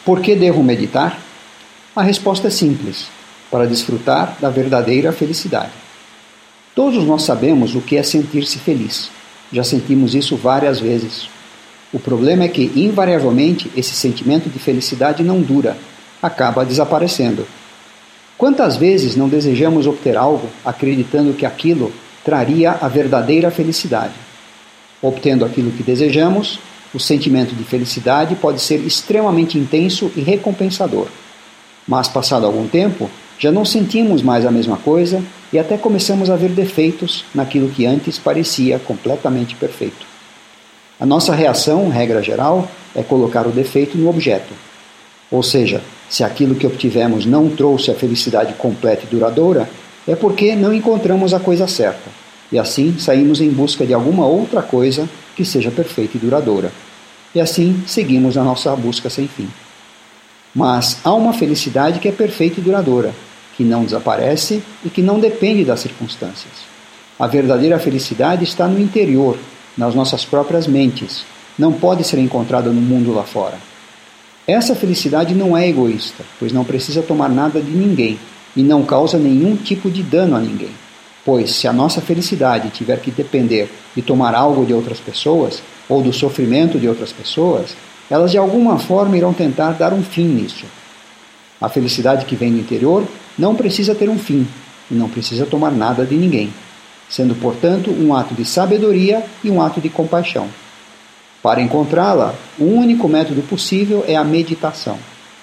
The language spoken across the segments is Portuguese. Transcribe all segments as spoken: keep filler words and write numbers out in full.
Por que devo meditar? A resposta é simples: para desfrutar da verdadeira felicidade. Todos nós sabemos o que é sentir-se feliz. Já sentimos isso várias vezes. O problema é que, invariavelmente, esse sentimento de felicidade não dura, acaba desaparecendo. Quantas vezes não desejamos obter algo acreditando que aquilo traria a verdadeira felicidade? Obtendo aquilo que desejamos, o sentimento de felicidade pode ser extremamente intenso e recompensador. Mas, passado algum tempo, já não sentimos mais a mesma coisa e até começamos a ver defeitos naquilo que antes parecia completamente perfeito. A nossa reação, regra geral, é colocar o defeito no objeto. Ou seja, se aquilo que obtivemos não trouxe a felicidade completa e duradoura, é porque não encontramos a coisa certa, e assim saímos em busca de alguma outra coisa que seja perfeita e duradoura. E assim seguimos a nossa busca sem fim. Mas há uma felicidade que é perfeita e duradoura, que não desaparece e que não depende das circunstâncias. A verdadeira felicidade está no interior, nas nossas próprias mentes, não pode ser encontrada no mundo lá fora. Essa felicidade não é egoísta, pois não precisa tomar nada de ninguém e não causa nenhum tipo de dano a ninguém. Pois, se a nossa felicidade tiver que depender de tomar algo de outras pessoas ou do sofrimento de outras pessoas, elas de alguma forma irão tentar dar um fim nisso. A felicidade que vem do interior não precisa ter um fim e não precisa tomar nada de ninguém, sendo, portanto, um ato de sabedoria e um ato de compaixão. Para encontrá-la, o único método possível é a meditação.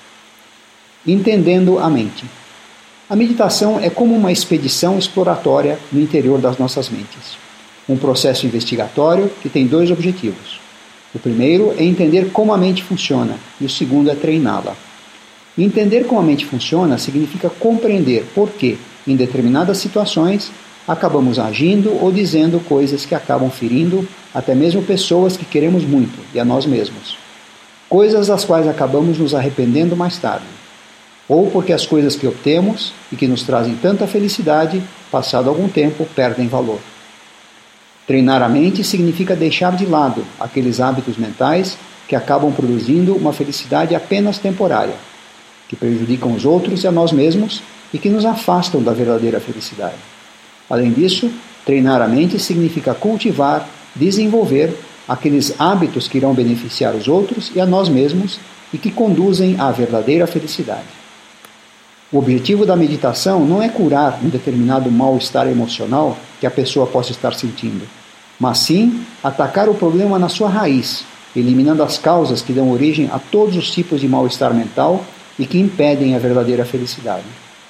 Entendendo a mente. A meditação é como uma expedição exploratória no interior das nossas mentes. Um processo investigatório que tem dois objetivos. O primeiro é entender como a mente funciona e o segundo é treiná-la. Entender como a mente funciona significa compreender por que, em determinadas situações, acabamos agindo ou dizendo coisas que acabam ferindo até mesmo pessoas que queremos muito e a nós mesmos. Coisas das quais acabamos nos arrependendo mais tarde. Ou porque as coisas que obtemos e que nos trazem tanta felicidade, passado algum tempo, perdem valor. Treinar a mente significa deixar de lado aqueles hábitos mentais que acabam produzindo uma felicidade apenas temporária, que prejudicam os outros e a nós mesmos e que nos afastam da verdadeira felicidade. Além disso, treinar a mente significa cultivar, desenvolver aqueles hábitos que irão beneficiar os outros e a nós mesmos e que conduzem à verdadeira felicidade. O objetivo da meditação não é curar um determinado mal-estar emocional que a pessoa possa estar sentindo, mas sim atacar o problema na sua raiz, eliminando as causas que dão origem a todos os tipos de mal-estar mental e que impedem a verdadeira felicidade.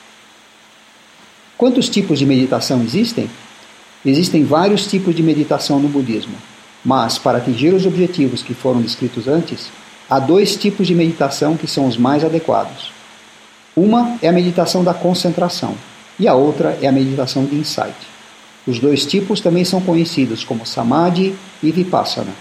Quantos tipos de meditação existem? Existem vários tipos de meditação no budismo, mas para atingir os objetivos que foram descritos antes, há dois tipos de meditação que são os mais adequados. Uma é a meditação da concentração e a outra é a meditação de insight. Os dois tipos também são conhecidos como Samadhi e Vipassana.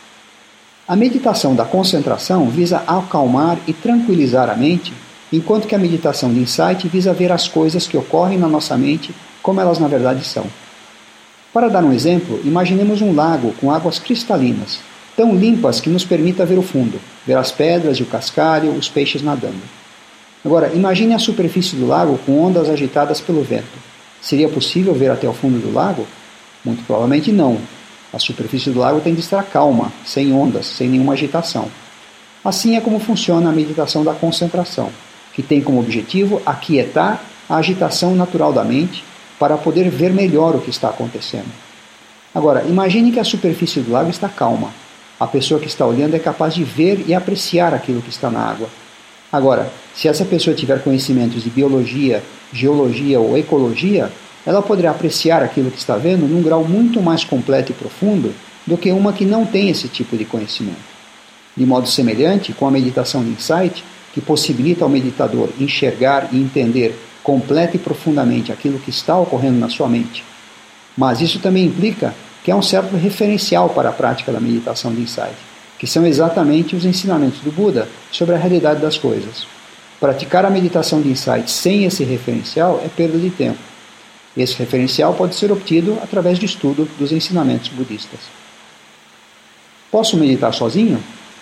A meditação da concentração visa acalmar e tranquilizar a mente, enquanto que a meditação de insight visa ver as coisas que ocorrem na nossa mente como elas na verdade são. Para dar um exemplo, imaginemos um lago com águas cristalinas, tão limpas que nos permita ver o fundo, ver as pedras e o cascalho, os peixes nadando. Agora, imagine a superfície do lago com ondas agitadas pelo vento. Seria possível ver até o fundo do lago? Muito provavelmente não. A superfície do lago tem de estar calma, sem ondas, sem nenhuma agitação. Assim é como funciona a meditação da concentração, que tem como objetivo aquietar a agitação natural da mente para poder ver melhor o que está acontecendo. Agora, imagine que a superfície do lago está calma. A pessoa que está olhando é capaz de ver e apreciar aquilo que está na água. Agora, se essa pessoa tiver conhecimentos de biologia, geologia ou ecologia, ela poderá apreciar aquilo que está vendo num grau muito mais completo e profundo do que uma que não tem esse tipo de conhecimento. De modo semelhante, com a meditação de insight, que possibilita ao meditador enxergar e entender completa e profundamente aquilo que está ocorrendo na sua mente. Mas isso também implica que há um certo referencial para a prática da meditação de insight, que são exatamente os ensinamentos do Buda sobre a realidade das coisas. Praticar a meditação de insight sem esse referencial é perda de tempo. Esse referencial pode ser obtido através do estudo dos ensinamentos budistas. Posso meditar sozinho?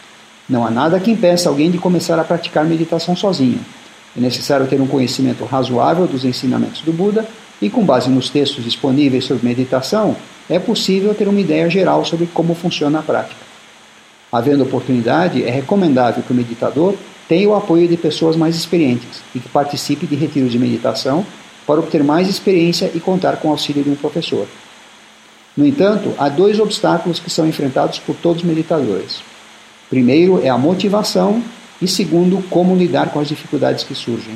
Não há nada que impeça alguém de começar a praticar meditação sozinho. É necessário ter um conhecimento razoável dos ensinamentos do Buda e, com base nos textos disponíveis sobre meditação, é possível ter uma ideia geral sobre como funciona a prática. Havendo oportunidade, é recomendável que o meditador tenha o apoio de pessoas mais experientes e que participe de retiros de meditação para obter mais experiência e contar com o auxílio de um professor. No entanto, há dois obstáculos que são enfrentados por todos os meditadores. Primeiro é a motivação e segundo, como lidar com as dificuldades que surgem.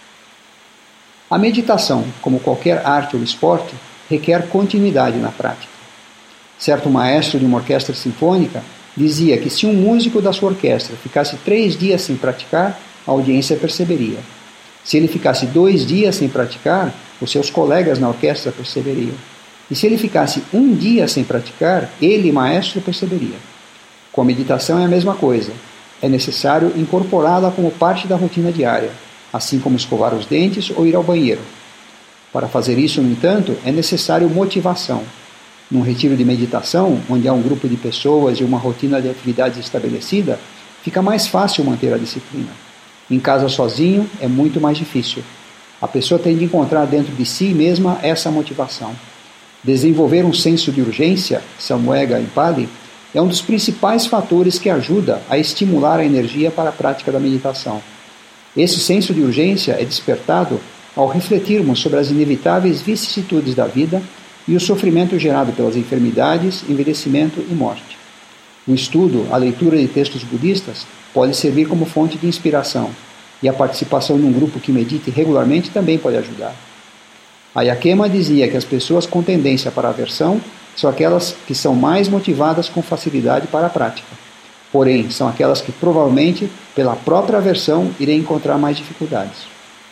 A meditação, como qualquer arte ou esporte, requer continuidade na prática. Certo maestro de uma orquestra sinfônica dizia que se um músico da sua orquestra ficasse três dias sem praticar, a audiência perceberia. Se ele ficasse dois dias sem praticar, os seus colegas na orquestra perceberiam. E se ele ficasse um dia sem praticar, ele, maestro, perceberia. Com a meditação é a mesma coisa. É necessário incorporá-la como parte da rotina diária, assim como escovar os dentes ou ir ao banheiro. Para fazer isso, no entanto, é necessário motivação. Num retiro de meditação, onde há um grupo de pessoas e uma rotina de atividades estabelecida, fica mais fácil manter a disciplina. Em casa sozinho, é muito mais difícil. A pessoa tem de encontrar dentro de si mesma essa motivação. Desenvolver um senso de urgência, Samvega em Pali, é um dos principais fatores que ajuda a estimular a energia para a prática da meditação. Esse senso de urgência é despertado ao refletirmos sobre as inevitáveis vicissitudes da vida e o sofrimento gerado pelas enfermidades, envelhecimento e morte. O estudo, a leitura de textos budistas pode servir como fonte de inspiração, e a participação num grupo que medite regularmente também pode ajudar. Ayakema dizia que as pessoas com tendência para a aversão são aquelas que são mais motivadas com facilidade para a prática. Porém, são aquelas que provavelmente, pela própria aversão, irão encontrar mais dificuldades.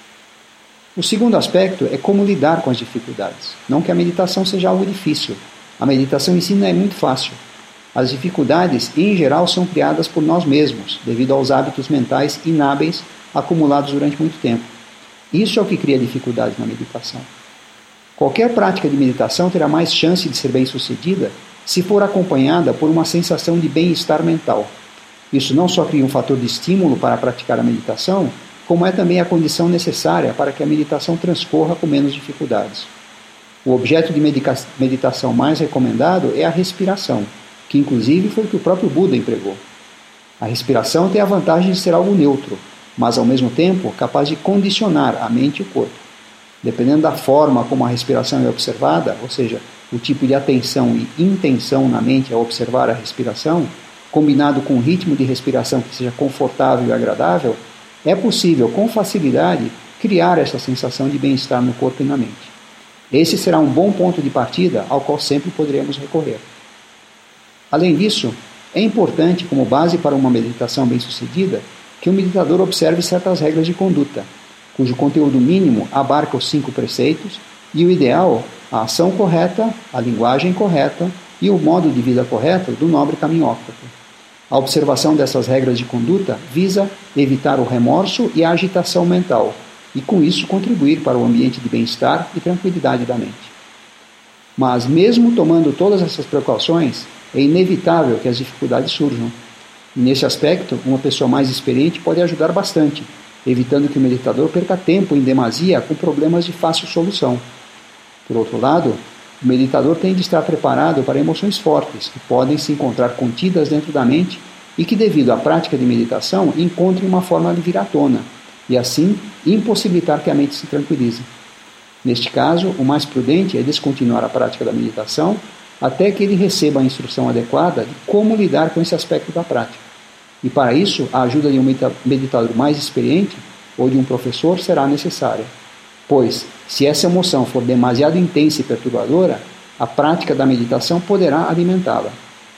O segundo aspecto é como lidar com as dificuldades. Não que a meditação seja algo difícil. A meditação em si não é muito fácil. As dificuldades, em geral, são criadas por nós mesmos, devido aos hábitos mentais inábeis acumulados durante muito tempo. Isso é o que cria dificuldades na meditação. Qualquer prática de meditação terá mais chance de ser bem-sucedida se for acompanhada por uma sensação de bem-estar mental. Isso não só cria um fator de estímulo para praticar a meditação, como é também a condição necessária para que a meditação transcorra com menos dificuldades. O objeto de meditação mais recomendado é a respiração, que inclusive foi o que o próprio Buda empregou. A respiração tem a vantagem de ser algo neutro, mas ao mesmo tempo capaz de condicionar a mente e o corpo. Dependendo da forma como a respiração é observada, ou seja, o tipo de atenção e intenção na mente ao observar a respiração, combinado com um ritmo de respiração que seja confortável e agradável, é possível, com facilidade, criar essa sensação de bem-estar no corpo e na mente. Esse será um bom ponto de partida ao qual sempre poderemos recorrer. Além disso, é importante, como base para uma meditação bem-sucedida, que o meditador observe certas regras de conduta, cujo conteúdo mínimo abarca os cinco preceitos e o ideal, a ação correta, a linguagem correta e o modo de vida correto do nobre caminho óptaco. A observação dessas regras de conduta visa evitar o remorso e a agitação mental e, com isso, contribuir para o ambiente de bem-estar e tranquilidade da mente. Mas, mesmo tomando todas essas precauções, é inevitável que as dificuldades surjam. E, nesse aspecto, uma pessoa mais experiente pode ajudar bastante, evitando que o meditador perca tempo em demasia com problemas de fácil solução. Por outro lado, o meditador tem de estar preparado para emoções fortes, que podem se encontrar contidas dentro da mente e que, devido à prática de meditação, encontrem uma forma de vir à tona, e assim impossibilitar que a mente se tranquilize. Neste caso, o mais prudente é descontinuar a prática da meditação até que ele receba a instrução adequada de como lidar com esse aspecto da prática. E para isso, a ajuda de um meditador mais experiente ou de um professor será necessária. Pois, se essa emoção for demasiado intensa e perturbadora, a prática da meditação poderá alimentá-la.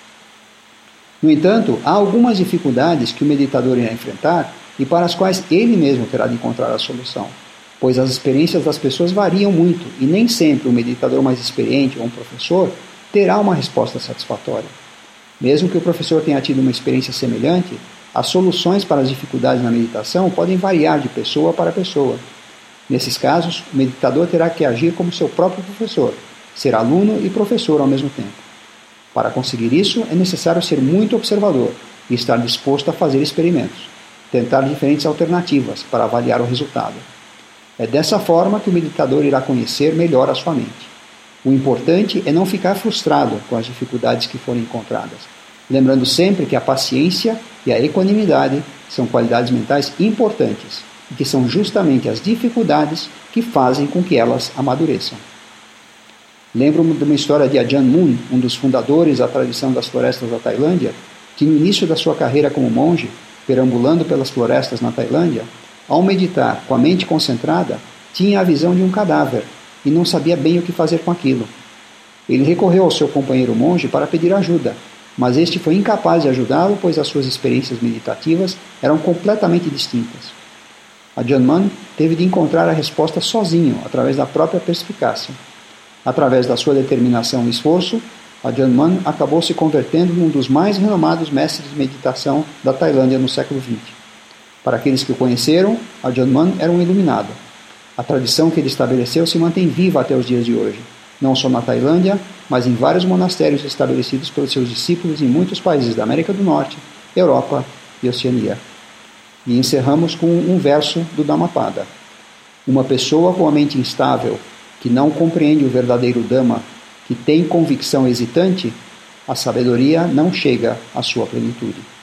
No entanto, há algumas dificuldades que o meditador irá enfrentar e para as quais ele mesmo terá de encontrar a solução, pois as experiências das pessoas variam muito e nem sempre o meditador mais experiente ou um professor terá uma resposta satisfatória. Mesmo que o professor tenha tido uma experiência semelhante, as soluções para as dificuldades na meditação podem variar de pessoa para pessoa. Nesses casos, o meditador terá que agir como seu próprio professor, ser aluno e professor ao mesmo tempo. Para conseguir isso, é necessário ser muito observador e estar disposto a fazer experimentos, tentar diferentes alternativas para avaliar o resultado. É dessa forma que o meditador irá conhecer melhor a sua mente. O importante é não ficar frustrado com as dificuldades que forem encontradas, lembrando sempre que a paciência e a equanimidade são qualidades mentais importantes e que são justamente as dificuldades que fazem com que elas amadureçam. Lembro-me de uma história de Ajahn Mun, um dos fundadores da tradição das florestas da Tailândia, que no início da sua carreira como monge, perambulando pelas florestas na Tailândia, ao meditar com a mente concentrada, tinha a visão de um cadáver e não sabia bem o que fazer com aquilo. Ele recorreu ao seu companheiro monge para pedir ajuda, mas este foi incapaz de ajudá-lo, pois as suas experiências meditativas eram completamente distintas. Ajahn Mun teve de encontrar a resposta sozinho, através da própria perspicácia. Através da sua determinação e esforço, Ajahn Mun acabou se convertendo num dos mais renomados mestres de meditação da Tailândia no século vinte. Para aqueles que o conheceram, Ajahn Mun era um iluminado. A tradição que ele estabeleceu se mantém viva até os dias de hoje, não só na Tailândia, mas em vários monastérios estabelecidos pelos seus discípulos em muitos países da América do Norte, Europa e Oceania. E encerramos com um verso do Dhammapada. Uma pessoa com a mente instável, que não compreende o verdadeiro Dhamma, que tem convicção hesitante, a sabedoria não chega à sua plenitude.